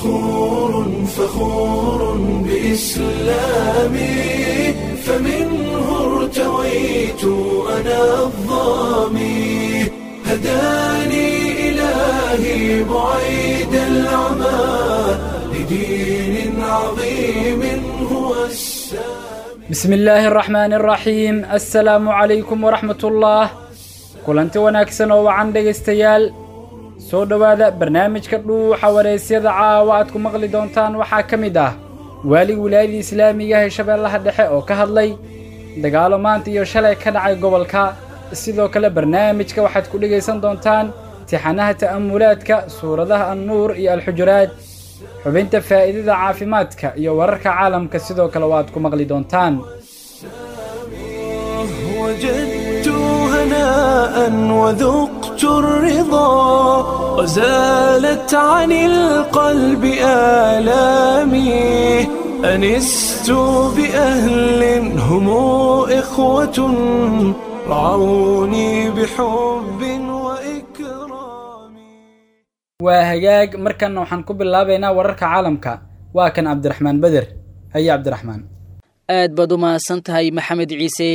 فخور بإسلامي فمنه ارتويت أنا الضامي هداني إلهي بعيد العمى لدين عظيم هو السامي. بسم الله الرحمن الرحيم. السلام عليكم ورحمة الله. kulanti wanaagsan oo wacan dhageystayaal soo dhawaada barnaamijka dhuuxa wareysyada caawa aad ku maqli doontaan waxaa ka mid ah wilaayada islaamiga ah ee Shabeellaha Dhexe oo ka hadlay dagaalo maanta iyo shalay ka dhacay gobolka. sidoo kale barnaamijka waxaad ku dhageysan doontaan tixanaha ta'amulaadka suuradaha an-nuur iyo al-xujuraat, xubinta faa'iidada caafimaadka iyo wararka caalamka sidoo kale waad ku maqli doontaan. هناء وذقت الرضا وزالت عن القلب آلامي أنست بأهل هم إخوة رعوني بحب وإكرام. وهجاج مركن وحنكب اللابينا ورك عالمك وكان عبد الرحمن بدر. هيا عبد الرحمن. بدو ما سنتهي محمد عيسى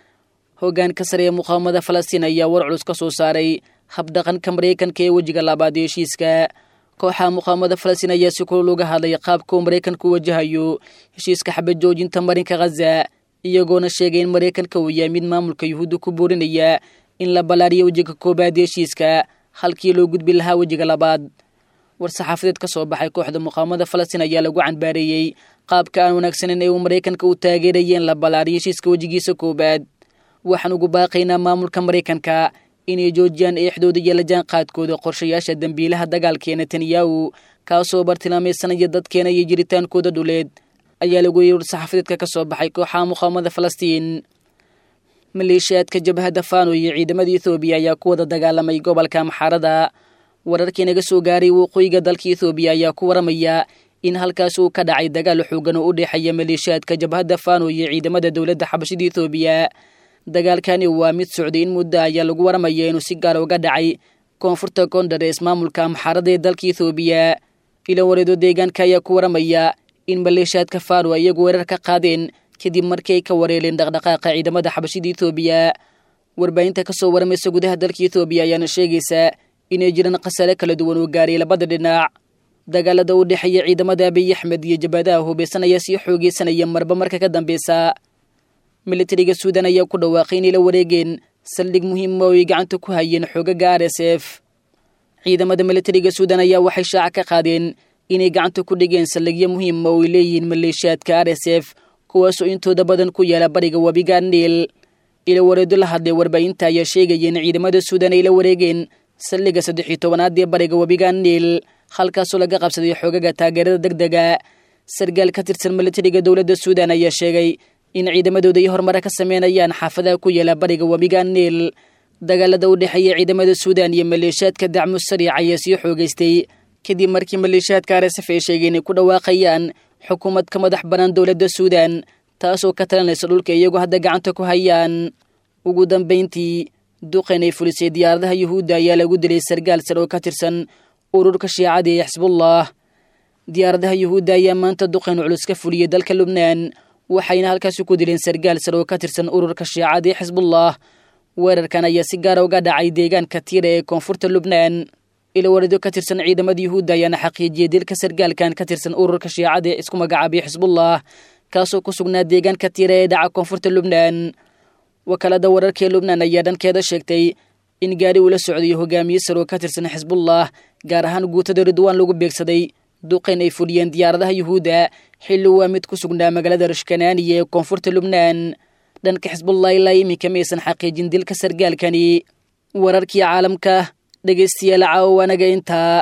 hoggaan ka sareeya muqaawamada Falastiin ayaa war culus ka soo saaray habdhaqanka Mareykanka ee wajiga labaad ee heshiiska. kooxaha muqaawamada Falastiin ayaa si kulul uga hadlay qaabka Mareykanku wajahayo heshiiska xabad joojinta marinka Gaza, iyagoona sheegay in Mareykanka uu yahay mid maamulka Yuhuudda ku boorinaya in la balaariyo wajiga koobaad ee heshiiska halkii loo gudbi lahaa wajiga labaad. war saxaafadeed ka soo baxay kooxda muqaawamada Falastiin ayaa lagu canbaareeyay qaabka aan wanaagsaneyn ee Mareykanka uu taageerayay in la balaariyo heshiiska wajigiisa koobaad. waxaan ugu baaqaynaa maamulka Mareykanka inay joojiyaan eexdooda iyo la jaanqaadkooda qorshayaasha dambiilaha dagaalka ee Netanyahu kaasoo bartilmaameedsanaya dadkeena iyo jiritaankooda dhuleed, ayaa lagu yiri saxaafadeedka ka soo baxay kooxaha muqaawamada Falastiin. maleeshiyaadka jabhadda Fano iyo ciidamada Itoobiya ayaa ku wada dagaalamay gobolka Amxaarada. wararkii naga soo gaaray waqooyiga dalka Itoobiya ayaa ku waramaya in halkaas uu ka dhacay dagaal xooggan oo u dhexeeya maleeshiyaadka jabhadda Fano iyo ciidamada dawladda xabashida Itoobiya. dagaalkani waa mid socday in muddo ayaa lagu waramaya inuu si gaar uga dhacay koonfurta Gondar ee maamulka Amxaarada ee dalka Itoobiya. ila wareedo deegaanka ayaa ku waramaya in maleeshiyaadka Fano iyagu weerar ka qaadeen kadib markii ay ka wareeleen dhaqdhaqaaqa ciidamada xabashida Itoobiya. warbaahinta ka soo waramaysa gudaha dalka Itoobiya ayaana sheegaysa inay jiraan khasaare kala duwan oo gaaray labada dhinac. dagaalada u dhexeeya ciidamada Abiy Ahmed iyo jabhadaha hubeysan ayaa sii xoogeysanaya marba marka ka dambeysa. militariga Suudaan ayaa ku dhawaaqay inay la wareegeen saldhig muhiim ah oo ay gacanta ku hayeen xoogagga RSF. ciidamada militariga Suudaan ayaa waxay shaaca ka qaadeen inay gacanta ku dhigeen saldhigyo muhiim ah oo ay leeyihiin maleeshiyaadka RSF kuwaasoo intooda badan ku yaala bariga webiga Niil. ila wareedo la hadlay warbaahinta ayaa sheegaya in ciidamada Suudaan ay la wareegeen saldhigga 13aad ee bariga webiga Niil halkaasoo laga qabsaday xoogagga taageerada degdega. sargaal ka tirsan militariga dawladda Suudaan ayaa sheegay in ciidamadooda ay horumar ka sameynayaan xaafadaha ku yaala bariga webiga Niil. dagaalada u dhexeeya ciidamada Suudaan iyo maleeshiyaadka dacmo sariic ayaa sii xoogeystay kadib markii maleeshiyaadka RSF ay sheegeen inay ku dhawaaqayaan xukuumad ka madax banaan dawladda Suudaan taasoo ka talinaysa dhulka iyagu hadda gacanta ku hayaan. ugu dambeyntii duqeyn ay fulisay diyaaradaha Yuhuudda ayaa lagu dilay sargaal sare oo ka tirsan ururka Shiicada ee Xisbullah. diyaaradaha Yuhuudda ayaa maanta duqeyn culus ka fuliyay dalka Lubnaan, waxayna halkaas ku dileen sargaal sare oo ka tirsan ururka Shiicada ee Xisbullah. weerarkan ayaa si gaar ah uga dhacay deegaanka Tiira ee koonfurta Lubnaan. ila wareedo ka tirsan ciidamada Yuhuudda ayaana xaqiijiyay dilka sargaalkan ka tirsan ururka Shiicada ee isku magacaabay Xisbullah kaasoo ku sugnaa deegaanka Tiira ee dhaca koonfurta Lubnaan. wakaalada wararka ee Lubnaan ayaa dhankeeda sheegtay in gaari uu la socday hogaamiye sare oo ka tirsan Xisbullah gaar ahaan guutada Ridwaan lagu beegsaday duqeyn ay fuliyeen diyaaradaha Yuhuudda xilli waa mid ku sugnaa magaalada Rashkanaani ee koonfurta Lubnaan. dhanka Xisbullah ilaa iminka maysan xaqiijin dilka sargaalkani. wararkii caalamka dhageystayaal caawanaga intaa.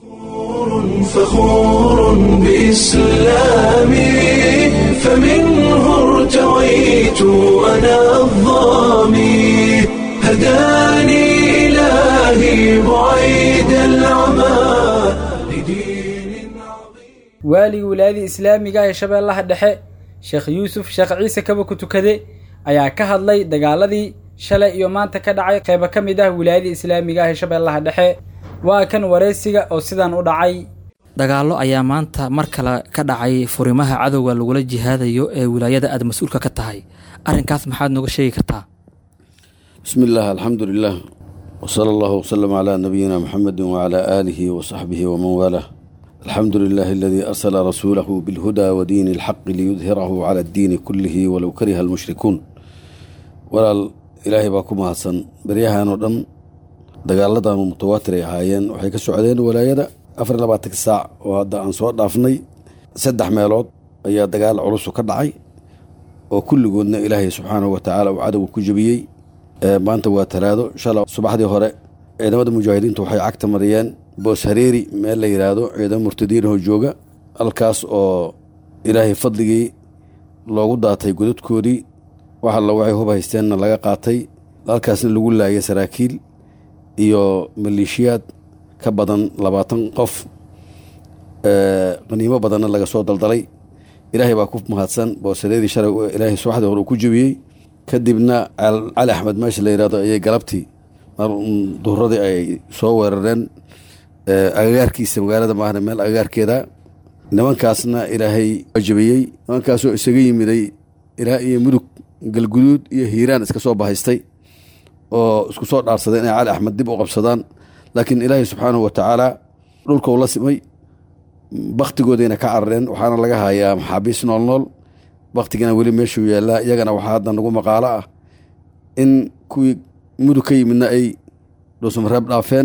فخور بإسلامي فمنه ارتويت أنا الضامي هداني إلهي بعيد العمى لدين عظيم. wilaayada islaamiga ee Shabeellaha Dhexe Sheekh Yuusuf Sheekh Ciise Kaba ku tukade ayaa ka hadlay dagaaladii shalay iyo maanta ka dhacay qayb ka mid ah wilaayada islaamiga ee Shabeellaha Dhexe. waa kan wareysiga oo sidan u dhacay. dagaallo ayaa maanta mar kale ka dhacay furimaha cadowga lagula jihaadayo ee wilaayada aad mas-uulka ka tahay arrinkaas maxaad nooga sheegi kartaa? بسم الله الحمد لله وصلى الله وسلم على نبينا محمد وعلى آله وصحبه ومن والاه. الحمد لله الذي أرسل رسوله بالهدى ودين الحق ليظهره على الدين كله ولو كره المشركون. ولا إلهي باكم حسن بريها نودن دقالة متواتر هايين وحيك السعودين ولا يدا أفر لباتك الساعة وهذا أن صوت دافني سدح ميلود أي دقال عرس وكدعي وكل قلنا إلهي سبحانه وتعالى وعدو كجبيي maanta waa talaado shalay subaxdii hore ciidamada mujaahidiintu waxay cagta mariyeen boos hareeri meel la yiraahdo ciidamada murtadiin oo jooga halkaas oo ilaahay fadligii loogu daatay godadkoodii waxa la waxay hub haysteenna laga qaatay halkaasna lagu laayay saraakiil iyo maleeshiyaad ka badan 20 qof qaniimo badanna laga soo daldalay. ilaahay baa ku mahadsan boos hareeri shalay ilaahay subaxdii hore ku jabiyay kadibna cali axmed meesha la yiraahdo ayay galabtii duhuradii ay soo weerareen agagaarkiisa magaalada maahna meel agagaarkeeda nimankaasna ilaahay wajabiyey. nimankaasoo isaga yimiday ilaa iyo mudug galguduud iyo hiiraan iska soo bahaystay oo isku soo dhaarsaday inay cali axmed dib u qabsadaan laakiin ilaahay subxaanahu watacaala dhulka uu la simay baktigoodayna ka carareen waxaana laga hayaa maxaabiis nool nool baktigana weli meeshuu yaallaa iyagana waxaa hadda nagu maqaalo ah in kuwii mudug ka yimidna ay dhuusamareeb dhaafeen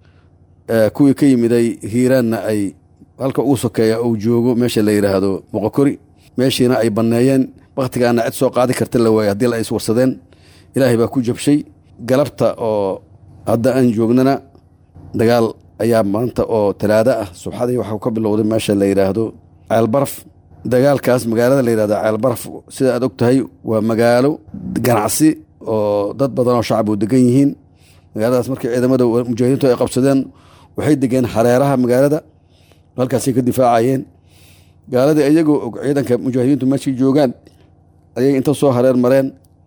kuwii ka yimiday hiiraanna ay halka ugu sokeeya uu joogo meesha la yidhaahdo moqokori meeshiina ay banneeyeen baktigaana cid soo qaadi karta la waayay haddii la is warsadeen ilaahay baa ku jabshay. galabta oo hadda aan joognana dagaal ayaa maanta oo talaado ah subaxdii waxaa ka bilowday meesha la yidhaahdo ceelbaraf. dagaalkaas magaalada la yidhahda ceelbaraf sida aad og tahay waa magaalo ganacsi oo dad badan oo shacab u degan yihiin. magaaladaas markii ciidamada mujaahidiintu ay qabsadeen waxay degeen hareeraha magaalada halkaasay ka difaacayeen. gaaladii iyagoo og ciidanka mujaahidiintu meeshii joogaan ayay inta soo hareer mareen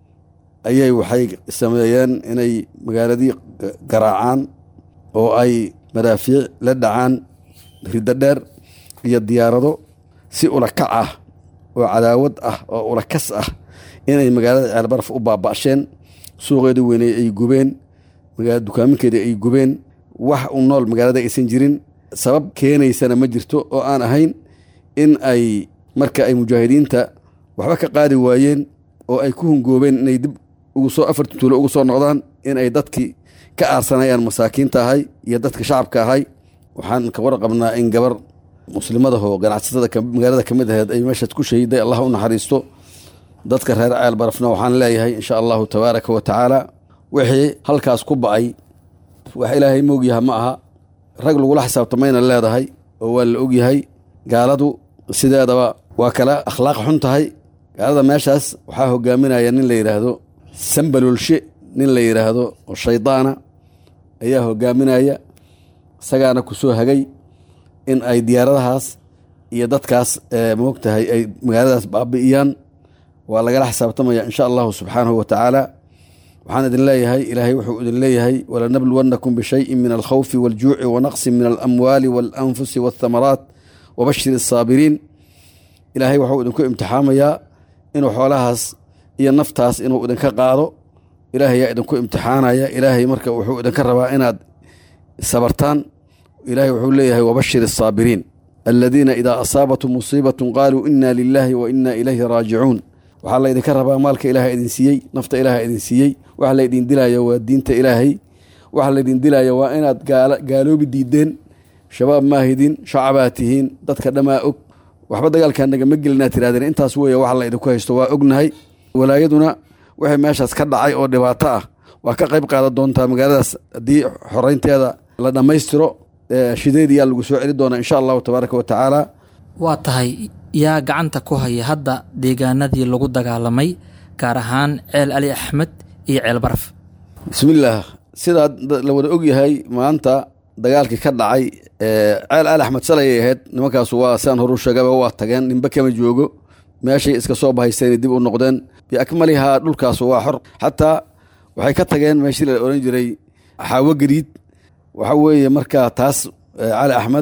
ayay waxay sameeyeen inay magaaladii garaacaan oo ay madaafiic la dhacaan riddo dheer iyo diyaarado si ula kac ah oo cadaawad ah oo ula kas ah inay magaalada ceelbaraf u baaba'sheen. suuqeeda weynay ay gubeen, magaalada dukaaminkeeda ay gubeen, wax u nool magaalada aysan jirin. sabab keenaysana ma jirto oo aan ahayn in ay marka ay mujaahidiinta waxba ka qaadi waayeen oo ay ku hungoobeen inay dib ugu soo afartii tuulo ugu soo noqdaan in ay dadkii ka aarsanayaan masaakiinta ahay iyo dadka shacabka ahay. waxaan ka warqabnaa in gabar muslimadahoo ganacsatada magaalada ka mid aheed ay meeshaas ku shahiday. allah u naxariisto. dadka reer ceelbarafna waxaan leeyahay insha allahu tabaaraka wa tacaala wixii halkaas ku ba'ay wax ilaahay moogyaha ma aha, rag lagula xisaabtamayna leedahay oo waa la ogyahay. gaaladu sideedaba waa kala akhlaaq xun tahay. gaalada meeshaas waxaa hogaaminaya nin la yidhaahdo sambalolshe nin la yidhaahdo oo shaydaana ayaa hogaaminaya. isagaana ku soo hagay in ay diyaaradahaas iyo dadkaas moogtahay ay magaaladaas baabi'iyaan. waa lagala xisaabtamaya insha allahu subxaanahu wa tacaala. waxaan idin leeyahay ilaahay wuxuu idin leeyahay walanabluwannakum bishayin min alkhawfi waljuuci wanaqsin min alamwaali waalanfusi waathamaraat wabashir asaabiriin. ilaahay wuxuu idinku imtixaamayaa inuu xoolahaas iyo naftaas inuu idinka qaado. ilaahay yaa idinku imtixaanaya. ilaahay marka wuxuu idinka rabaa inaad sabartaan. ilaahay wuxuu leeyahay wabashir asaabiriin aladiina idaa asaabatum musiibatun qaaluu inna lilaahi wa inna ilayhi raajicuun. waxaa laydinka rabaa maalka ilaaha idin siiyey, nafta ilaaha idin siiyey. waxa laydin dilaya waa diinta ilaahay. waxa laydin dilaya waa inaad gaaloobi diideen. shabaab maahidin, shacabaa tihiin, dadka dhammaa og. waxba dagaalkaa nagama gelinaa tirahdeen. intaas weeye waxa laydinku haysto waa ognahay. walaayaduna wixii meeshaas ka dhacay oo dhibaato ah waa ka qayb qaadan doontaa magaaladaas haddii xoraynteeda la dhammaystiro. shideediyaa lagu soo celi doonaa insha allahu tabaaraka wa tacaala. waa tahay yaa gacanta ku haya hadda deegaanadii lagu dagaalamay gaar ahaan ceel ali axmed iyo ceel baraf? bismillaah. sidaa la wada ogyahay maanta dagaalkii ka dhacay ceel ali axmed salayay ahayd. nimankaasu waa siaan horu sheegaba waa tageen, ninba kama joogo. meeshay iska soo bahaysteen dib u noqdeen. biakmalihaa dhulkaasu waa xor. xataa waxay ka tageen meeshii la oran jiray xaawo gariid. waxa weeye markaa taas cali axmed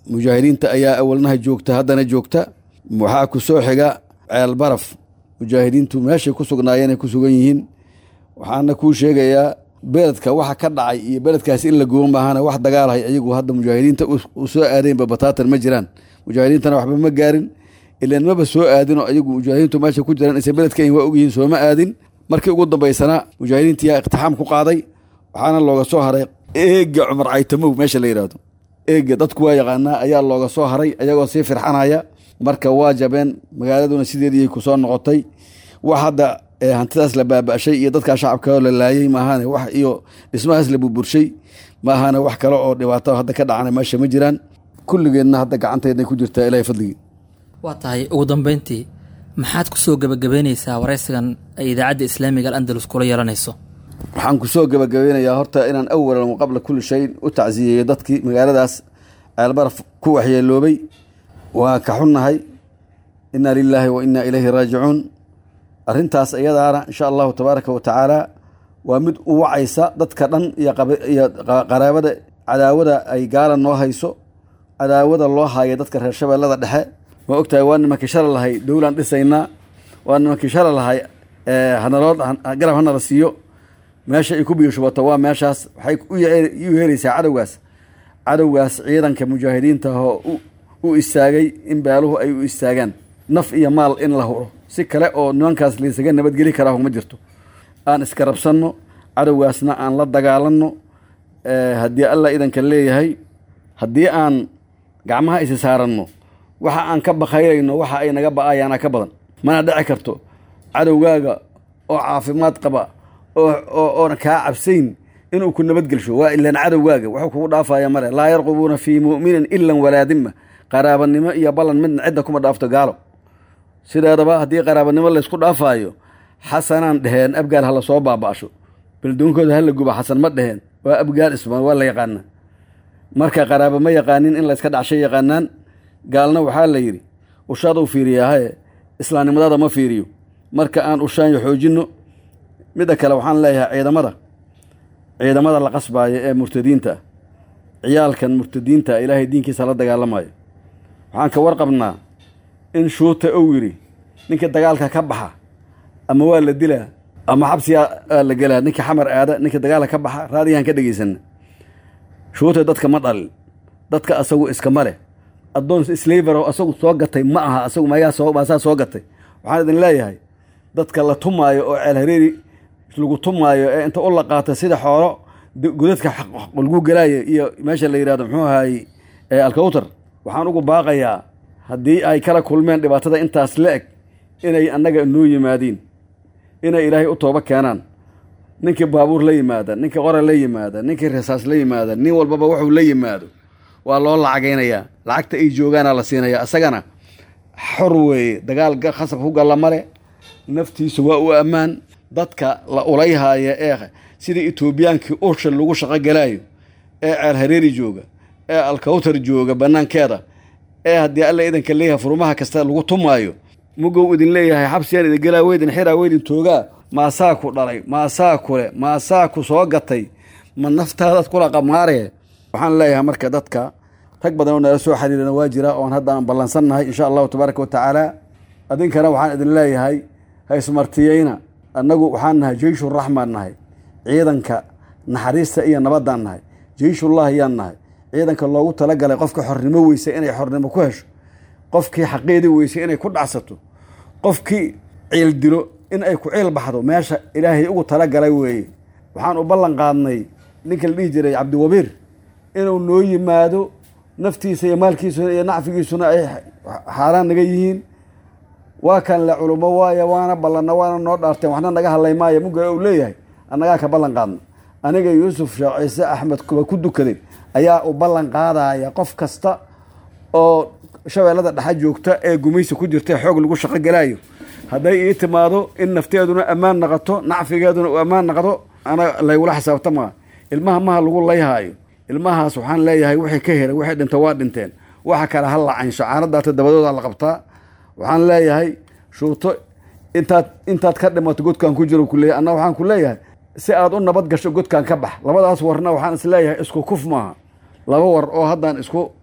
mujaahidiinta ayaa awalnaha joogta haddana joogta waxaa ku soo xiga ceel baraf mujaahidiintu meeshay ku sugnaayeen ay ku sugan yihiin waxaana kuu sheegayaa beledka waxa ka dhacay iyo beledkaas in la gubo maahana wax dagaalahay ayagu hadda mujaahidiinta u soo aadeenba bataatan ma jiraan mujaahidiintana waxba ma gaarin ilaan maba soo aadinoo ayagu mujaahidiintu meesha ku jiraan isa beledka waa ogyihiin sooma aadin markii ugu dambaysana mujaahidiinta yaa iqtixaam ku qaaday waxaana looga soo haray eega cumar caytamow meesha la yidhaahdo eega dadku waa yaqaanaa ayaa looga soo haray ayagoo sii firxanaya marka waa jabeen magaaladuna sideediyay ku soo noqotay wax hadda hantidaas la baaba'shay iyo dadkaa shacabka la laayay maahane wax iyo dhismahaas la burburshay maahane wax kale oo dhibaato hadda ka dhacana meesha ma jiraan kulligeedna hadda gacanteednay ku jirtaa ilaahay fadligii waa tahay ugu dambeyntii maxaad ku soo gebagabeynaysaa waraysigan ay idaacadda islaamiga al-andalus kula yeelanayso waxaan ku soo gebagabeynayaa horta inaan awalan qabla kulli shayin u tacsiyeeyo dadkii magaaladaas ceelbaraf ku waxyeeloobay waa ka xunnahay inna lilaahi wa inna ilayhi raajicuun arrintaas iyadaana insha allahu tabaaraka wa tacaala waa mid u wacaysa dadka dhan iyo qaraabada cadaawada ay gaala noo hayso cadaawada loo haayo dadka reer shabeellada dhexe ma ogtahay waa nimankii shala lahay dowlaan dhisaynaa waa nimankii shala lahay garab hanala siiyo meesha ay ku biyo shubato waa meeshaas waxay u helaysaa cadowgaas ciidanka mujaahidiinta oo u istaagay in beeluhu ay u istaagaan naf iyo maal in la huro si kale oo nimankaas laysaga nabadgeli karaahu ma jirto aan iska rabsanno cadowgaasna aan la dagaalanno haddii alla idanka leeyahay haddii aan gacmaha isi saaranno waxa aan ka bakayrayno waxa ay naga ba'ayaana ka badan mana dhici karto cadowgaaga oo caafimaad qaba oona kaa cabsayn inuu ku nabadgelsho waa ilaan cadowgaaga wuxuu kugu dhaafaya male laa yarqubuuna fii mu'minin ilan walaa dimma qaraabanimo iyo ballan midna cidda kuma dhaafto gaalo sideedaba haddii qaraabanimo laysku dhaafaayo xasanaan dheheen abgaal hala soo baaba'sho beldoonkooda hala guba xasan ma dheheen waa abgaal ismaan waa la yaqaanaa marka qaraaba ma yaqaanin in layska dhacshay yaqaanaan gaalna waxaa la yidhi ushaaduu fiiriyaahaye islaamnimadaada ma fiiriyo marka aan ushaanyo xoojinno midda kale waxaan leeyahay ciidamada la qasbaayo ee murtadiinta ciyaalkan murtadiinta ilaahay diinkiisa la dagaalamayo waxaan ka warqabnaa in shuuta ou yidhi ninka dagaalka ka baxa ama waa la dilaa ama xabsiyaa la gelaa ninka xamar aada ninka dagaalka ka baxa raadiyahan ka dhegaysanna shuuta dadka ma dhalin dadka asagu iskama leh addoon slavero asagu soo gatay ma aha asagu maasaa soo gatay waxaan idin leeyahay dadka la tumaayo oo ceel hareeri lagu tumaayo ee inta u la qaata sida xoolo godadka lagu gelaayo iyo meesha la yidhahdo muxuu ahaayey alkawtar waxaan ugu baaqayaa haddii ay kala kulmeen dhibaatada intaas la eg inay annaga noo yimaadiin inay ilaahay u tooba keenaan ninkii baabuur la yimaada ninkii qora la yimaada ninkii rasaas la yimaada nin walbaba wuxuu la yimaado waa loo lacagaynayaa lacagta ay joogaana la siinaya isagana xor weeye dagaal khasab ku galla male naftiisa waa u ammaan dadka la ulayhaaya ee sidii etoobiyaankii ursha lagu shaqo galaayo ee ceel hareeri jooga ee alkawtar jooga bannaankeeda ee haddii alla idanka leeyahay furmaha kasta lagu tumaayo mugow idin leeyahay xabsiyaan idin gelaa weydin xiraa weydin toogaa maasaa ku dhalay maasaa kule maasaa ku soo gatay ma naftaadaad kula qamaaree waxaan leeyahay marka dadka rag badan oo nala soo xiriirana waa jira oon hadda aan ballansannahay insha allahu tabaaraka wa tacaala adinkana waxaan idin leeyahay haysmartiyeyna annagu waxaan nahay jeyshuraxmaan nahay ciidanka naxariista iyo nabaddaan nahay jeyshullahi yaan nahay ciidanka loogu talagalay qofka xornimo weysa inay xornimo ku hesho qofkii xaqeedii weysay inay ku dhacsato qofkii ciil dilo in ay ku ciil baxdo meesha ilaahay ugu talagalay weeye waxaan u ballan qaadnay ninka la dhihi jiray cabdiwabiir inuu noo yimaado naftiisa iyo maalkiisuna iyo nacfigiisuna ay xaaraan naga yihiin waa kan le culummo waaya waana ballanna waana noo dhaarteen waxna naga hadlay maayo muga uu leeyahay annagaa ka ballan qaadna aniga yuusuf sheekh ciise axmed kuba ku dukaday ayaa u ballan qaadaya qof kasta oo shabeellada dhexa joogta ee gumaysi ku jirta xoog lagu shaqo galaayo hadday ii timaado in nafteeduna ammaan naqato nacfigeeduna uu ammaan naqdo ana laygula xisaabtamaa ilmaha maha lagu layhaayo ilmahaas waxaan leeyahay wixii ka helay wixii dhinta waa dhinteen waxa kale ha la cansho caanadaata dabadooda la qabtaa waxaan leeyahay shuuto intaad ka dhimato godkaan ku jiro kuleeyahay anna waxaan ku leeyahay si aad u nabad gasho godkaan ka bax labadaas warna waxaan is leeyahay isku kuf maaha laba war oo haddaan isku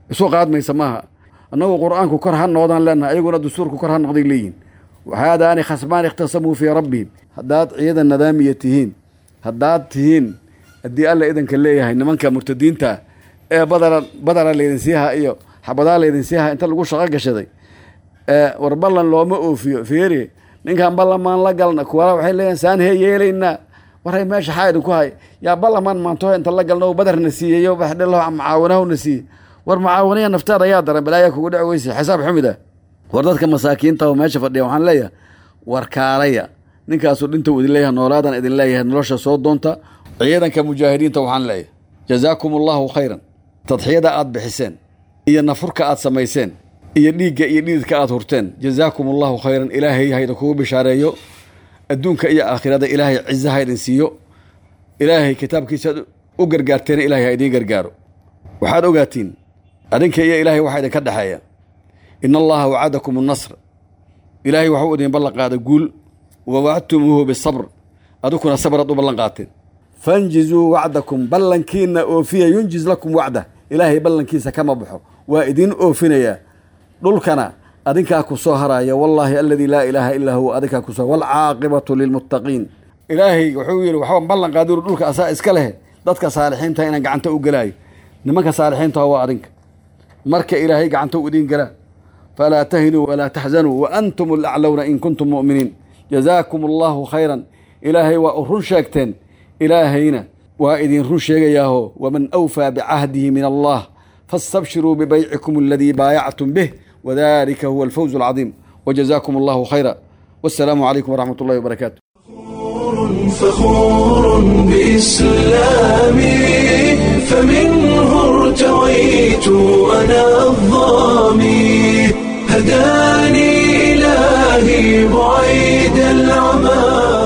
isu qaadmaysa maaha annagu qur'aanku kor ha noqdaan leenahay ayaguna dastuurku kor ha noqday leeyihin waxaadaani khasmaan ikhtasamuu fii rabbihim haddaad ciidan nadaamiya tihiin haddaad tihiin haddii alla idanka leeyahay nimanka murtadiinta ee badara laydin siiha iyo xabadaa laydin siiha inta lagu shaqo gashaday war ballan looma oofiyo fiiri ninkan ballamaan la galna kuwala waxay leeyihin saan hee yeelaynaa waray meesha xaa idinku hay yaa ballamaan maantoho inta la galna badarna siiyeyo baxdhelo macaawanahuna siiye war macaawaniya naftaada ayaa daran balaayaa kugu dhici weyse xisaab xumid ah war dadka masaakiinta oo meesha fadhiya waxaan leeyahay war kaalaya ninkaasuu dhinta idin leeyahay noolaadan idin leeyahay nolosha soo doonta ciidanka mujaahidiinta waxaan leeyahay jazaakum allahu khayran tadxiyada aad bixiseen iyo nafurka aad samayseen iyo dhiigga iyo dhididka aad hurteen jazaakum allahu khayran ilaahay hayda kugu bishaareeyo adduunka iyo aakhirada ilaahay ciza ha idin siiyo ilaahay kitaabkiisa u gargaarteena ilaahay ha idiin gargaaro waxaad ogaatiin adinka iyo ilaahay waxaa idinka dhexeeya in allaha wacadakum annasr ilaahay waxuu idin ballan qaaday guul wa wacadtumuuhu bisabr adukuna sabraad u ballan qaateen fanjizuu wacdakum ballankiina oofiya yunjiz lakum wacdah ilaahay ballankiisa kama baxo waa idin oofinayaa dhulkana adinkaa ku soo haraya wallaahi aladii laa ilaaha illaa huwa adinkaa ku soo waalcaaqibatu lilmuttaqiin ilaahay wuxuu yidhi waxbaan ballan qaadiru dhulka asaa iska leh dadka saalixiinta inaan gacanta u gelaayo nimanka saalixiinta waa adinka marka ilaahay gacanta u idin galaa falaa tahinuu walaa taxzanuu wa antum alaclowna in kuntum mu'miniin jazaakum allahu khayran ilaahay waa u run sheegteen ilaahayna waa idin run sheegayaaho waman awfaa bicahdihi min allah faastabshiruu bibaycikum aladii baayactum bih wadalika huwa alfawz alcadiim wajazaakum allahu khayra wassalaamu calaykum waraxmat ullahi wabarakaatu فخور بإسلامي فمنه ارتويت أنا الظامي هداني إلهي بعيد العمى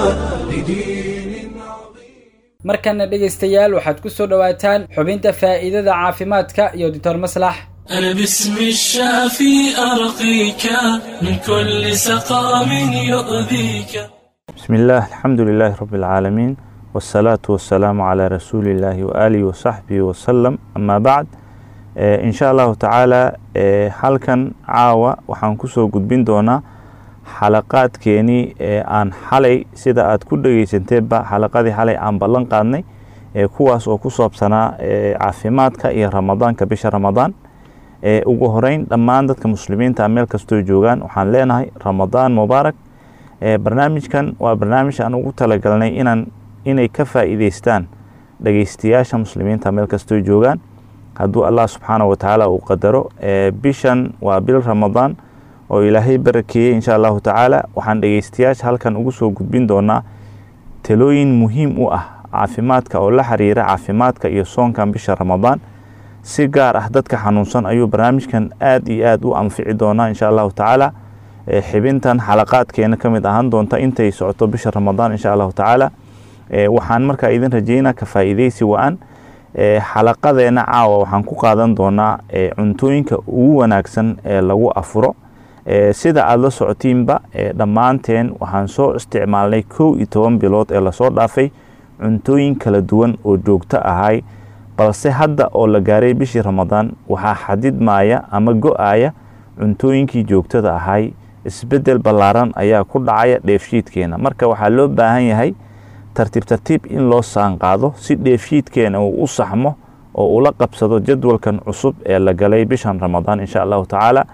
لدين عظيم markana dhegaystayaal waxaad ku soo dhawaataan xubinta faa'iidada caafimaadka iyo Dr. Maslax أنا باسم الشافي أرقيك من كل سقام يؤذيك بسم الله الحمد لله رب العالمين والصلاة والسلام على رسول الله وآله وصحبه وسلم أما بعد إن شاء الله تعالى halkan caawa waxaan ku soo gudbin doonaa xalaqaadkeeni aan xalay sida aad ku dhageysanteeba xalaqadii xalay aan ballan qaadnay kuwaas oo ku saabsanaa caafimaadka iyo ramadaanka bisha ramadaan ugu horeyn dhammaan dadka muslimiinta meel kastoo joogaan waxaan leenahay ramadaan mubaarak barnaamijkan waa barnaamij aan ugu talagalnay inay ka faa'iideystaan dhageystayaasha muslimiinta meel kastoo joogaan hadduu allah subxaanahu watacaala uu qadaro bishan waa bil ramadaan oo ilaahay barakeeyey insha allahu tacaala waxaan dhageystayaasha halkan ugu soo gudbin doonaa talooyin muhiim u ah caafimaadka oo la xiriira caafimaadka iyo soonkan bisha ramadaan si gaar ah dadka xanuunsan ayuu barnaamijkan aad iyo aad u anfici doonaa insha allahu tacaala xibintan xalaqaadkeena ka mid ahaan doonta intay socoto bisha ramadaan insha allahu tacaala waxaan markaa idin rajeynaa ka faa'iideysi wa-an xalaqadeena caawa waxaan ku qaadan doonaa cuntooyinka ugu wanaagsan ee lagu afuro sida aada la socotiinba dhammaanteen waxaan soo isticmaalnay 11 bilood ee lasoo dhaafay cuntooyin kala duwan oo joogto ahay balse hadda oo la gaaray bishii ramadaan waxaa xadidmaya ama go-aya cuntooyinkii joogtada ahay isbedel ballaaran ayaa ku dhacaya dheefshiidkeena marka waxaa loo baahan yahay tartiib in loo saanqaado si dheefshiidkeena uu u saxmo oo ula qabsado jadwalkan cusub ee la galay bishan ramadaan insha allahu tacaala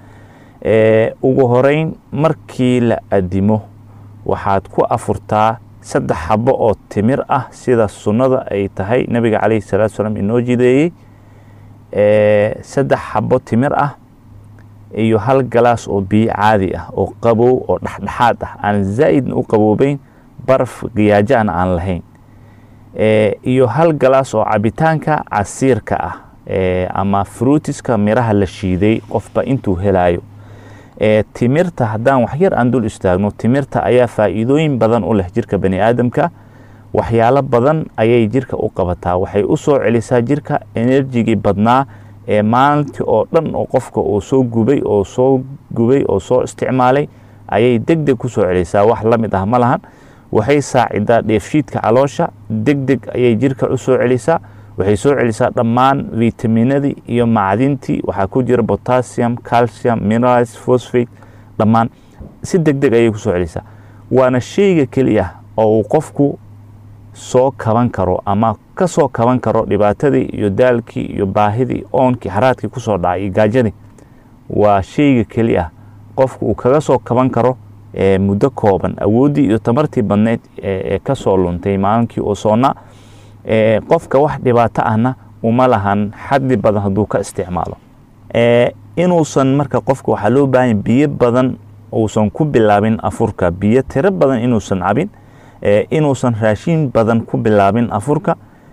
ugu horeyn markii la adimo waxaad ku afurtaa 3 xabo oo timir ah sida sunnada ay tahay nabiga calayhi salaatu wasalaam inoo jideeyey 3 xabo timir ah iyo 1 galaas oo biyo caadi ah oo qabow oo dhexdhexaad ah aan zaa'idna u qaboobayn barf qiyaajana aan lahayn iyo 1 galaas oo cabitaanka casiirka ah ama fruitiska miraha la shiiday qofba intuu helayo timirta haddaan wax yar aan dul istaagno timirta ayaa faa'iidooyin badan u leh jirka bani aadamka waxyaalo badan ayay jirka u qabataa waxay u soo celisaa jirka enerjigii badnaa ee maalintii oo dhan oo qofka uu soo gubay oo soo isticmaalay ayay degdeg ku soo celisaa wax la mid ah ma lahan waxay saacidaa dheefshiidka caloosha degdeg ayay jirka u soo celisaa waxay soo celisaa dhammaan vitaminadii iyo macdintii waxaa ku jira potassium, calcium, minerals, phosphate dhammaan si degdeg ayay ku soo celisaa. waana shayga kaliya oo uu qofku soo kaban karo ama ka soo kaban karo dhibaatadii iyo daalkii iyo baahidii oonkii haraadkii ku soo dhacay gaajadii. waa shayga kaliya qofku uu kaga soo kaban karo muddo kooban awoodii iyo tamartii badneed ee ka soo luntay maalinkii oo soona. qofka wax dhibaato ahna uma lahan xaddi badan hadduu ka isticmaalo. inuusan marka qofka waxaa loo baahan yahay biyo badan uusan ku bilaabin afurka, biyo tiro badan inuusan cabin, inuusan raashin badan ku bilaabin afurka,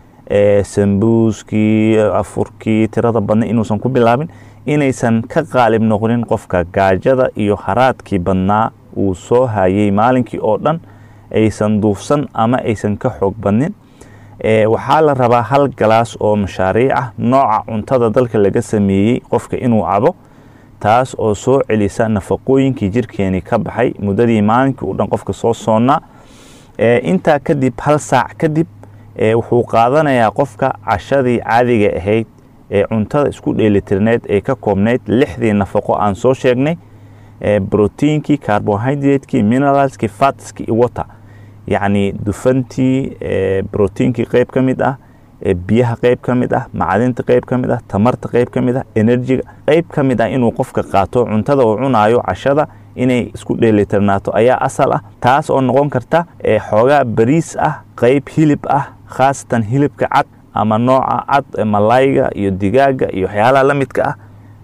sambuuskii afurkii tirada badna inuusan ku bilaabin, inaysan ka qaalib noqonin qofka gaajada iyo haraadkii badnaa uu soo hayay maalinkii oo dhan aysan duufsan ama aysan ka xoog badnin. waxaa la rabaa hal galaas oo mashaariic ah nooca cuntada dalka laga sameeyey qofka inuu cabo, taas oo soo celisa nafaqooyinkii jirkeeni ka baxay muddadii maalinkii uu dhan qofka soo soonnaa. intaa kadib hal saac kadib wuxuu qaadanayaa qofka cashadii caadiga ahayd ee cuntada isku dheelitirneed ee ka koobnayd 6 nafaqo aan soo sheegnay, proteinkii, carbohydratekii, mineralskii, fatskii iyo water. yacni dufantii, proteinkii qayb ka mid ah, biyaha qayb ka mid ah, macdinta qayb ka mid ah, tamarta qayb ka mid ah, enerjiga qayb ka mid ah inuu qofka qaato. cuntada uu cunaayo cashada inay isku dheelitirnaato ayaa asal ah, taas oo noqon karta xoogaa bariis ah, qayb hilib ah, khaasatan hilibka cad ama nooca cad malayga iyo digaaga iyo waxyaalaha la midka ah.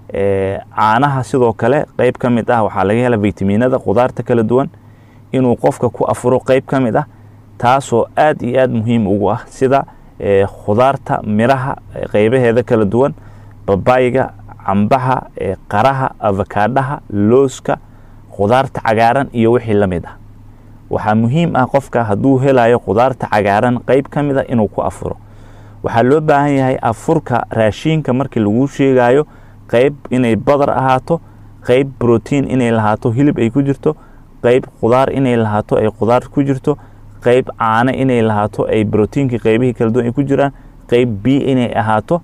caanaha sidoo kale qayb ka mid ah waxaa laga helaa vitaminada, qudaarta kala duwan inuu qofka ku afuro qayb ka mid ah, taasoo aad iyo aad muhiim ugu ah, sida khudaarta, miraha qaybaheeda kala duwan, babayga, cambaha, qaraha, avakaadhaha, looska, khudaarta cagaaran iyo wixii la mid ah. waxaa muhiim ah qofka hadduu helayo khudaarta cagaaran qayb ka mid ah inuu ku afuro. waxaa loo baahan yahay afurka raashinka markii lagu sheegayo qayb inay badar ahaato, qayb protein inay lahaato, hilib ay ku jirto, qayb khudaar inay lahaato ay khudaar ku jirto, qayb caano inay lahaato ay proteinkii qaybihii kala duwan ay ku jiraan, qayb biyo inay ahaato,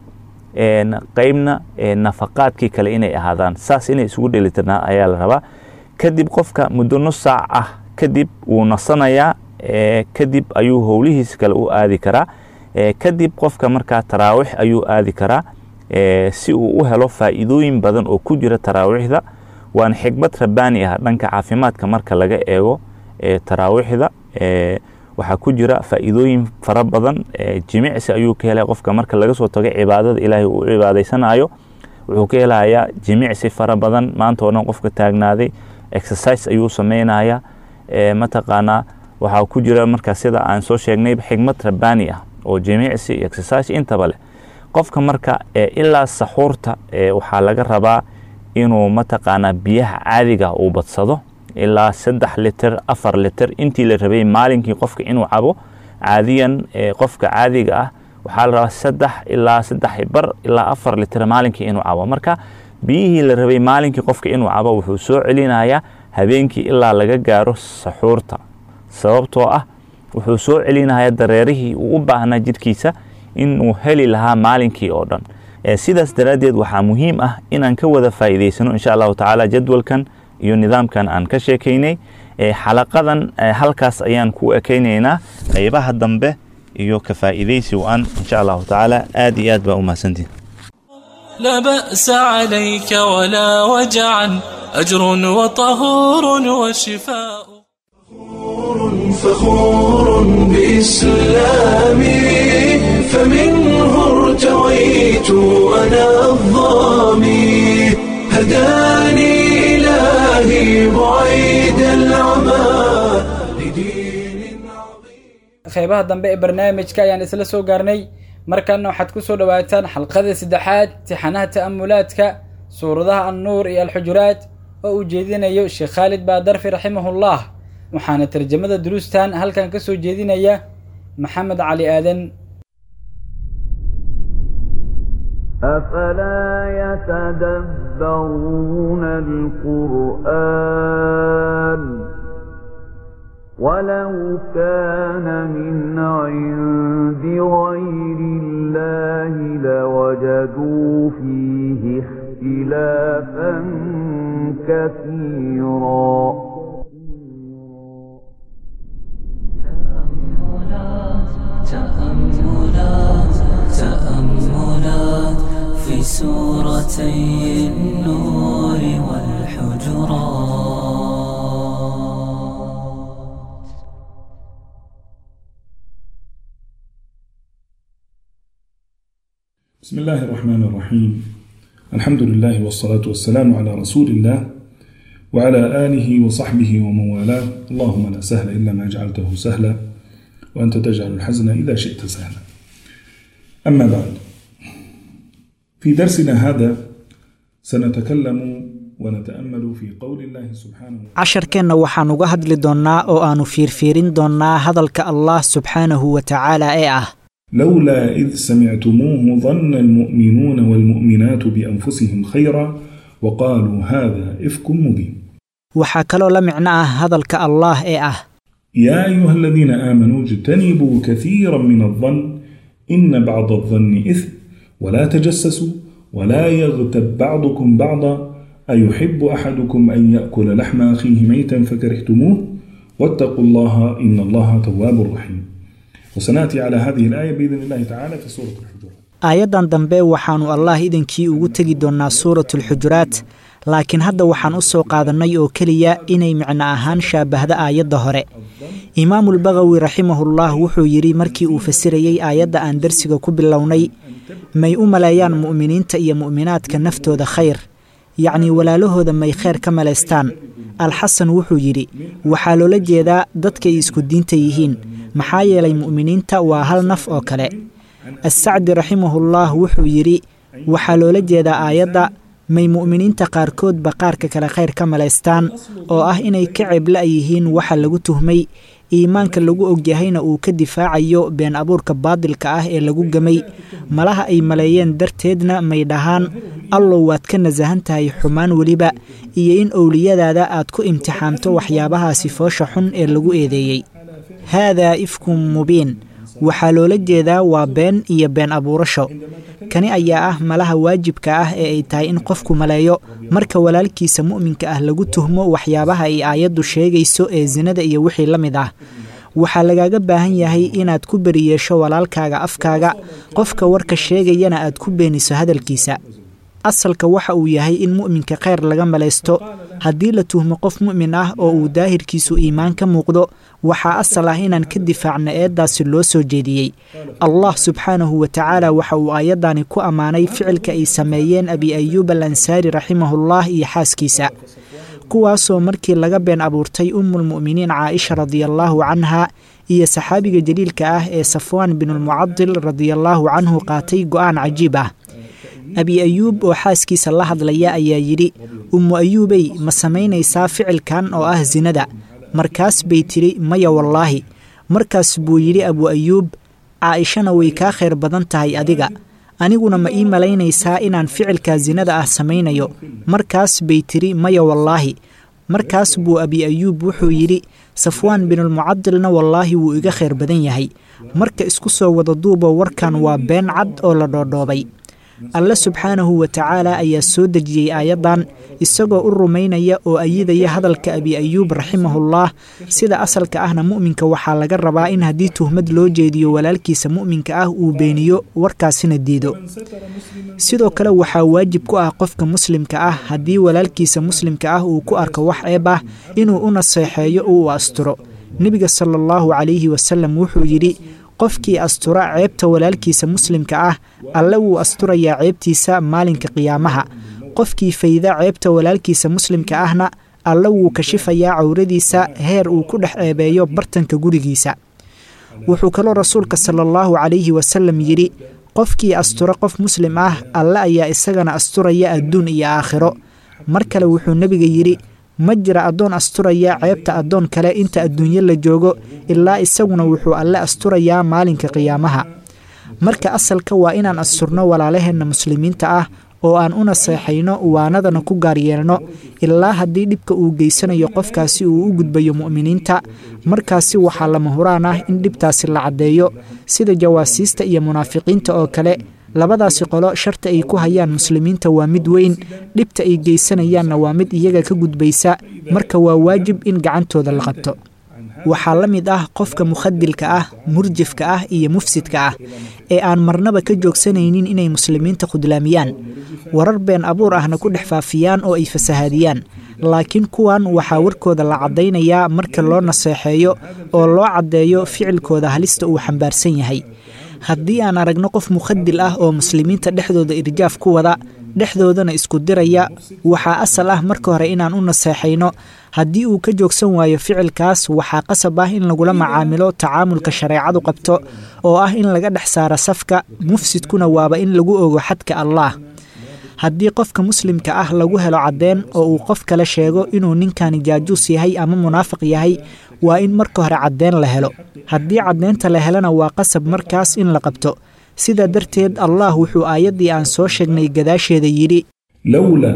qaybna nafaqaadkii kale inay ahaadaan. saas inay isugu dheelitirnaa ayaa la rabaa. kadib qofka muddo nus saac ah kadib wuu nasanayaa, kadib ayuu howlihiis kale u aadi karaa. kadib qofka markaa taraawiix ayuu aadi karaa si uu u helo faa'iidooyin badan oo ku jira taraawiixda. waana xigmad rabbaani ah dhanka caafimaadka marka laga eego taraawiixda. waxaa ku jira faa'iidooyin fara badan. jimicsi ayuu ka helaya qofka marka laga soo tago cibaadada ilaahay uu cibaadaysanayo, wuxuu ka helayaa jimicsi fara badan. maanta oo dhan qofka taagnaaday exercise ayuu sameynaya. mataqaanaa waxaa ku jira marka sida aan soo sheegnay xigmad rabbaani ah oo jimicsi iyo exercise intaba leh. qofka marka ilaa saxuurta waxaa laga rabaa inuu mataqaanaa biyaha caadiga uu badsado ilaa 3 litir 4 litir intii la rabay maalinkii qofka inuu cabo. caadiyan qofka caadiga ah waxaa la rabaa 3 ilaa 3 bar ilaa 4 litir maalinkii inuu cabo. marka biyihii la rabay maalinkii qofka inuu cabo wuxuu soo celinayaa habeenkii ilaa laga gaaro saxuurta, sababtoo ah wuxuu soo celinayaa dareerihii uu u baahnaa jidhkiisa inuu heli lahaa maalinkii oo dhan. sidaas daraaddeed waxaa muhiim ah inaan ka wada faa'iidaysano insha allahu tacaala jadwalkan iyo nidaamkan aan ka sheekaynay. xalaqadan halkaas ayaan ku ekaynaynaa. qaybaha dambe iyo ka faa'iidaysi waan insha allahu tacaala aad iyo aad baa u mahadsantihin. لا بأس عليك ولا وجعا أجر وطهور وشفاء. فخور بإسلامي فمنه ارتويت أنا الظامي هداني إلهي بعيد العمى لدين عظيم. qeybaha dambe ee barnaamijka ayaan isla soo gaarnay. markana waxaad ku soo dhawaataan xalqada 3aad tixanaha ta'amulaadka suuradaha an-nuur iyo al-xujuraat oo uu jeedinayo Sheekh Khalid Baadarfi rahimahullah. waxaana tarjamada duruustan halkan ka soo jeedinaya Maxamed Cali Aadan. أفلا يتدبرون القرآن ولو كان من عند غير الله ووجدوا فيه اختلافا كثيرا. تأملات في سورتي النور والحجرات. بسم الله الرحمن الرحيم. الحمد لله والصلاة والسلام على رسول الله وعلى آله وصحبه ومن والاه. اللهم لا سهل إلا ما جعلته سهلا وأنت تجعل الحزن إذا شئت سهلا. أما بعد، في درسنا هذا سنتكلم ونتأمل في قول الله سبحانه وتعالى. casharkeenna waxaan uga hadli doonnaa oo aanu fiirfiirin doonnaa hadalka Allah subxaanahu wa tacaala ee ah لولا إذ سمعتموه ظن المؤمنون والمؤمنات بأنفسهم خيرا وقالوا هذا إفك مبين. waxaa kaloo la micno ah hadalka Allah ee ah يا أيها الذين آمنوا اجتنبوا كثيرا من الظن إن بعض الظن إثم ولا تجسسوا ولا يغتب بعضكم بعضا أيحب أحدكم أن يأكل لحم أخيه ميتا فكرهتموه واتقوا الله إن الله تواب رحيم. وسنأتي على هذه الآية بإذن الله تعالى في سورة الحجرات. aayadan dambe waxaanu Allah idinkii ugu tagi doonaa suuratul xujuraat, laakiin hadda waxaan u soo qaadanay oo kaliya inay micno ahaan shaabahda aayadda hore. Imaamul Bagawi rahimahullah wuxuu yiri markii uu fasirayay aayadda aan darsiga ku bilownay, may u maleeyaan mu'miniinta iyo mu'minaadka naftooda khayr, yacni walaalahooda may khayr ka maleystaan. Al-Hasan wuxuu yiri waxaa loola jeedaa dadka isku diinta yihiin, maxaa yeelay mu'miniinta waa hal naf oo kale. As-Sa'di rahimahullah wuxuu yiri waxaa loola jeedaa aayadda may mu'miniinta qaarkood qaarka kale khayr ka maleystaan, oo ah inay ka cibla yihiin waxa lagu tuhmay, iimaanka lagu ogyahayna uu ka difaacayo been abuurka baadilka ah ee lagu gamay, malaha ay maleeyeen darteedna may dhahaan allow waad ka nasahan tahay xumaan weliba, iyo in owliyadaada aad ku imtixaamto waxyaabahaasi foosha xun ee lagu eedeeyey. haadaa ifkum mubiin waxaa loola jeedaa waa been iyo been abuurasho. kani ayaa ah malaha waajibka ah ee ay tahay in qofku maleeyo marka walaalkiisa mu'minka ah lagu tuhmo waxyaabaha ay aayaddu sheegayso ee zinada iyo wixii la mid ah. waxaa lagaaga baahan yahay inaad ku beriyeesho walaalkaaga afkaaga, qofka warka sheegayana aad ku beeniso hadalkiisa. asalka waxa uu yahay in mu'minka khayr laga maleysto. haddii la tuhmo qof mu'min ah oo uu daahirkiisu iimaan ka muuqdo, waxaa asal ah inaan ka difaacno eedaasi loo soo jeediyey. Allah subxaanahu wa tacaala waxa uu aayadani ku ammaanay ficilka ay sameeyeen Abi Ayyub al-Ansaari rahimahullah iyo xaaskiisa, kuwaasoo markii laga been abuurtay ummulmu'miniin Caaisha radiyallahu canha iyo saxaabiga jaliilka ah ee Safwaan bin al-Mucaddil radiyallahu canhu qaatay go'aan cajiib ah. Abi Ayyub oo xaaskiisa la hadlaya ayaa yidhi, ummu Ayyubay ma samaynaysaa ficilkan oo ah zinada? markaas bay tiri maya wallaahi. markaas buu yidhi Abu Ayyub, Caaishana way kaa khayr badan tahay adiga, aniguna ma ii malaynaysaa inaan ficilka zinada ah samaynayo? markaas bay tiri maya wallaahi. markaas buu Abi Ayyub wuxuu yidhi, Safwaan bin al-Mucaddilna wallaahi wuu iga khayr badan yahay. marka isku soo wada duubo warkan waa been cad oo la dhoodhoobay. Alle subxaanahu wa tacaala ayaa soo dejiyey aayadan isagoo u rumaynaya oo ayidaya hadalka Abi Ayyub rahimahullah. sida asalka ahna mu'minka waxaa laga rabaa in haddii tuhmad loo jeediyo walaalkiisa mu'minka ah uu beeniyo, warkaasina diido. sidoo kale waxaa waajib ku ah qofka muslimka ah haddii walaalkiisa muslimka ah uu ku arko wax ceeb ah inuu u naseexeeyo oo uu asturo. nebiga sallallahu calayhi wasallam wuxuu yidhi, qofkii astura ceebta walaalkiisa muslimka ah, alle wuu asturayaa ceebtiisa maalinka qiyaamaha. qofkii fayda ceebta walaalkiisa muslimka ahna, alle wuu kashifayaa cawradiisa heer uu ku dhex ceebeeyo bartanka gurigiisa. wuxuu kaloo rasuulka sallallahu calayhi wasallam yidhi, qofkii astura qof muslim ah, alle ayaa isagana asturaya adduun iyo aakhiro. mar kale wuxuu nebiga yidhi, ma jira addoon asturaya ceebta addoon kale inta adduunyo la joogo ilaa isaguna wuxuu alle asturayaa maalinka qiyaamaha. marka asalka waa inaan asturno walaalaheenna muslimiinta ah oo aan u naseexayno, waanadana ku gaar yeelno ilaa haddii dhibka uu geysanayo qofkaasi uu u gudbayo mu'miniinta. markaasi waxaa lama huraan ah in dhibtaasi la caddeeyo, sida jawaasiista iyo munaafiqiinta oo kale, labadaasi qolo sharta ay ku hayaan muslimiinta waa mid weyn, dhibta ay geysanayaanna waa mid iyaga ka gudbaysa, marka waa waajib in gacantooda la qabto. waxaa la mid ah qofka mukhadilka ah, murjifka ah iyo mufsidka ah ee aan marnaba ka joogsanaynin inay muslimiinta khudlaamiyaan, warar been abuur ahna ku dhex faafiyaan oo ay fasahaadiyaan. laakiin kuwan waxaa warkooda la caddaynayaa marka loo naseexeeyo oo loo caddeeyo ficilkooda halista uu xambaarsan yahay. haddii aan aragno qof mukhadil ah oo muslimiinta dhexdooda irjaaf ku wada, dhexdoodana isku diraya, waxaa asal ah marka hore inaan u naseexayno. haddii uu ka joogsan waayo ficilkaas, waxaa qasab ah in lagula macaamilo tacaamulka shareecadu qabto oo ah in laga dhex saaro safka, mufsidkuna waaba in lagu ogo xadka allaah. haddii qofka muslimka ah lagu helo caddeen oo uu qof kale sheego inuu ninkani jaajuus yahay ama munaafiq yahay, waa in marka hore caddeen la helo. haddii caddeynta la helana waa qasab markaas in la qabto. sidaa darteed allah wuxuu aayaddii aan soo sheegnay gadaasheeda yidhi: lowlaa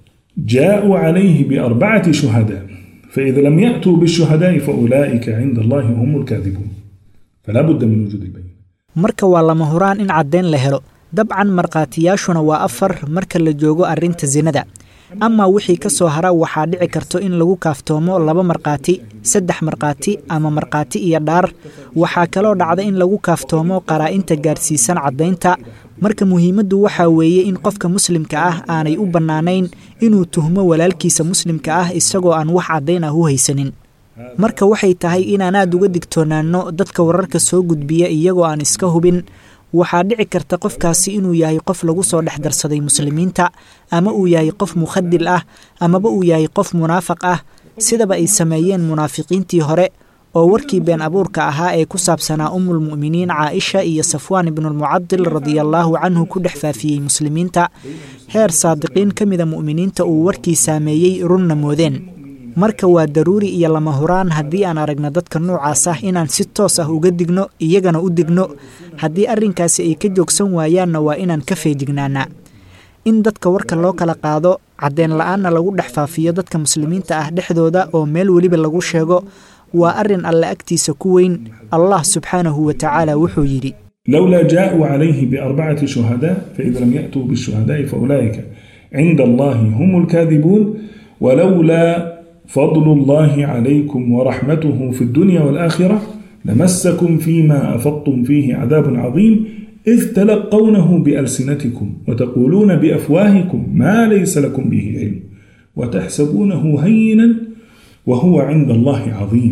jaaءuu calayhi biarbacati shuhadaa faid lam ya'tuu bishuhadaa'i faulaa'ika cinda allahi hum lkaadibuun falaa budda min wujuudi lbayin. marka waa lama huraan in caddeyn la helo. dabcan markhaatiyaashuna waa 4 marka la joogo arrinta sinada. amaa wixii ka soo hara waxaa dhici karto in lagu kaaftoomo 2 markhaati, 3 markhaati ama markhaati iyo dhaar. waxaa kaloo dhacda in lagu kaaftoomo qaraa'inta gaarsiisan caddaynta. marka muhiimaddu waxaa weeye in qofka muslimka ah aanay u bannaanayn inuu tuhmo walaalkiisa muslimka ah isagoo aan wax caddayn ah u haysanin. marka waxay tahay inaan aad uga digtoonaanno dadka wararka soo gudbiya iyagoo aan iska hubin. waxaa dhici karta qofkaasi inuu yahay qof lagu soo dhex darsaday muslimiinta, ama uu yahay qof mukhadil ah, amaba uu yahay qof munaafiq ah, sidaba ay sameeyeen munaafiqiintii hore oo warkii been abuurka ahaa ee ku saabsanaa ummulmu'miniin caaisha iyo safwaan ibnulmucadil radiallaahu canhu ku dhex faafiyey muslimiinta, heer saadiqiin ka mida mu'miniinta uu warkii saameeyey runna moodeen. marka waa daruuri iyo lama huraan haddii aan aragno dadka noocaas ah inaan si toos ah uga digno, iyagana u digno. haddii arrinkaasi ay ka joogsan waayaanna waa inaan ka feejignaanaa. in dadka warka loo kala qaado, caddeen la'aanna lagu dhex faafiyo dadka muslimiinta ah dhexdooda oo meel weliba lagu sheego, waa arrin alle agtiisa ku weyn. allah subxaanahu wa tacaala wuxuu yidhi: lowlaa jaaءuu calayhi biarbacati shuhadaa faid lam ya'tuu bishuhadaa'i faulaa'ika cinda allahi hum lkaadibuun walowlaa فضل الله عليكم ورحمته في الدنيا والآخرة لمسكم فيما أفضتم فيه عذاب عظيم إذ تلقونه بألسنتكم وتقولون بأفواهكم ما ليس لكم به علم وتحسبونه هينا وهو عند الله عظيم.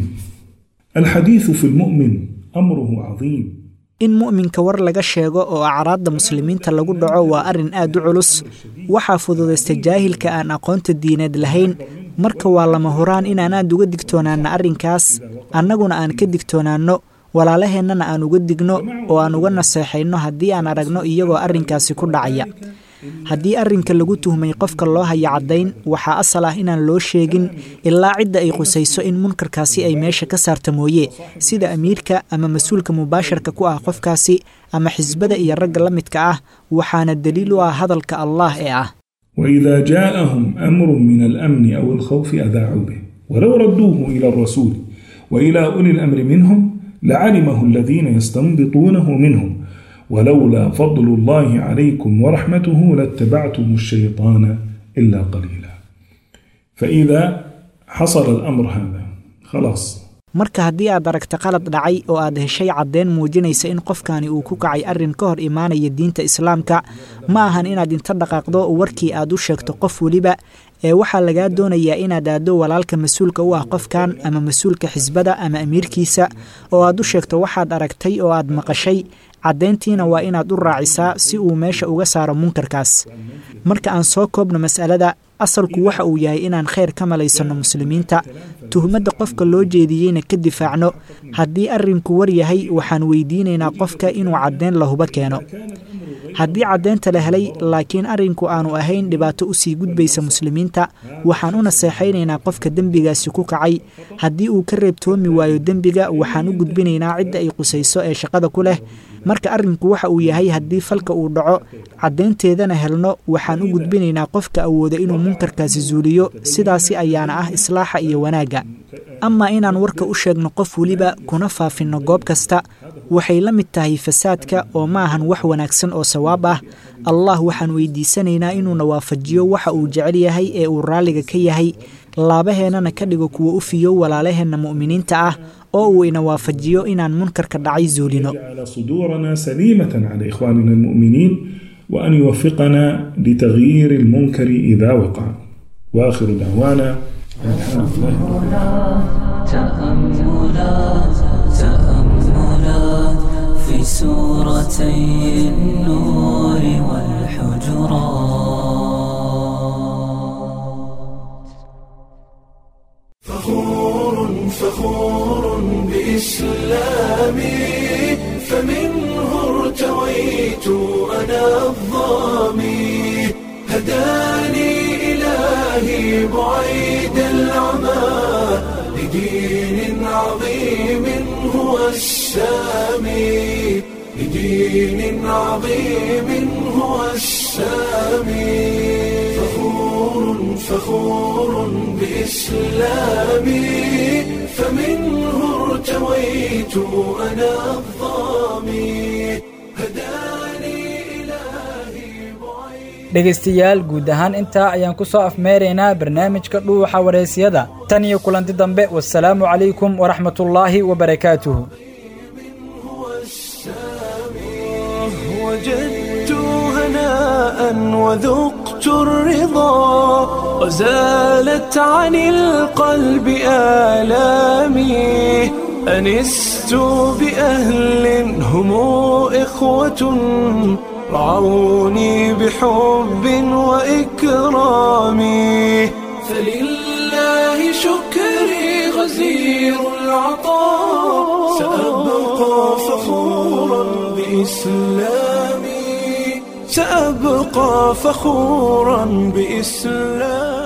الحديث في المؤمن أمره عظيم. in mu'minka war laga sheego oo acraadda muslimiinta lagu dhaco waa arrin aad u culus. waxaa fududaysta jaahilka aan aqoonta diineed lahayn. marka waa lama huraan inaan aad uga digtoonaanno arrinkaas, annaguna aan ka digtoonaanno, walaalaheennana aan uga digno oo aan uga naseexayno haddii aan aragno iyagoo arrinkaasi ku dhacaya. haddii arrinka lagu tuhmay qofka loo haya caddayn, waxaa asal ah inaan loo sheegin ilaa cidda ay qusayso in munkarkaasi ay meesha ka saarta mooye, sida amiirka ama mas-uulka mubaasharka ku ah qofkaasi ama xisbada iyo ragga la midka ah. waxaana daliil u ah hadalka allah ee ah: وإذا جاءهم أمر من الأمن أو الخوف أذاعوا به ولو ردوه إلى الرسول وإلى أولي الأمر منهم لعلمه الذين يستنبطونه منهم ولولا فضل الله عليكم ورحمته لاتبعتم الشيطان إلا قليلا. فإذا حصل الأمر هذا خلاص. marka haddii aad aragta qalad dhacay oo aad heshay caddeyn muujinaysa in qofkani uu ku kacay arrin ka hor imaanaya diinta islaamka, ma ahan inaad inta dhaqaaqdo warkii aad u sheegto qof weliba, ee waxaa lagaa doonayaa inaad aaddo walaalka mas-uulka u ah qofkan ama mas-uulka xisbada ama amiirkiisa oo aad u sheegto waxaad aragtay oo aad maqashay. caddeyntiina waa inaad u raacisaa si uu meesha uga saaro munkarkaas. marka aan soo koobno mas'alada, asalku waxa uu yahay inaan khayr ka malaysanno muslimiinta, tuhmadda qofka loo jeediyeyna ka difaacno. haddii arrinku war yahay, waxaan weydiinaynaa qofka inuu caddeyn lahuba keeno. haddii caddeynta la helay laakiin arrinku aanu ahayn dhibaato usii gudbaysa muslimiinta, waxaan u naseexaynaynaa qofka dembigaasi ku kacay. haddii uu ka reebtoomi waayo dembiga, waxaan u gudbinaynaa cidda ay qusayso ee shaqada ku leh. marka arrinku waxa uu yahay haddii falka uu dhaco, caddeynteedana helno, waxaan u gudbinaynaa qofka awooda inuu munkarkaasi zuuliyo. sidaasi ayaana ah islaaxa iyo wanaagga. amaa inaan warka u sheegno qof weliba kuna faafinno goob kasta waxay la mid tahay fasaadka oo ma ahan wax wanaagsan oo sawaab ah. allah waxaan weydiisanaynaa inuuna waafajiyo waxa uu jecel yahay ee uu raalliga ka yahay, laabaheennana ka dhigo kuwa u fiyo walaalaheenna mu'miniinta ah oo uu ina waafajiyo inaan munkarka dhacay zuulino. صدورنا سليمة على إخواننا المؤمنين وأن يوفقنا لتغيير المنكر إذا وقع. وآخر دعوانا الحمد لله. تأملات في سورتي النور والحجرات. فخور بإسلامي فمنه ارتويت أنا الظامي هداني إلهي بعيد العمى لدين عظيم هو السامي لدين عظيم هو السامي فخور بإسلامي فمنه ارتويت أنا الظامي هداني إلهي بعيد. dhegaystayaal guud ahaan intaa ayaan ku soo afmeeraynaa barnaamijka dhuuxa wareysyada. tan iyo kulanti dambe, wassalaamu calaykum waraxmatullaahi wabarakaatuhu. وجدت هناء وذقت الرضا وزالت عن القلب آلامي أنست بأهل هم إخوة رعوني بحب وإكرام فلله شكري غزير العطاء سأبقى فخورا بإسلامي سأبقى فخورا بإسلامي.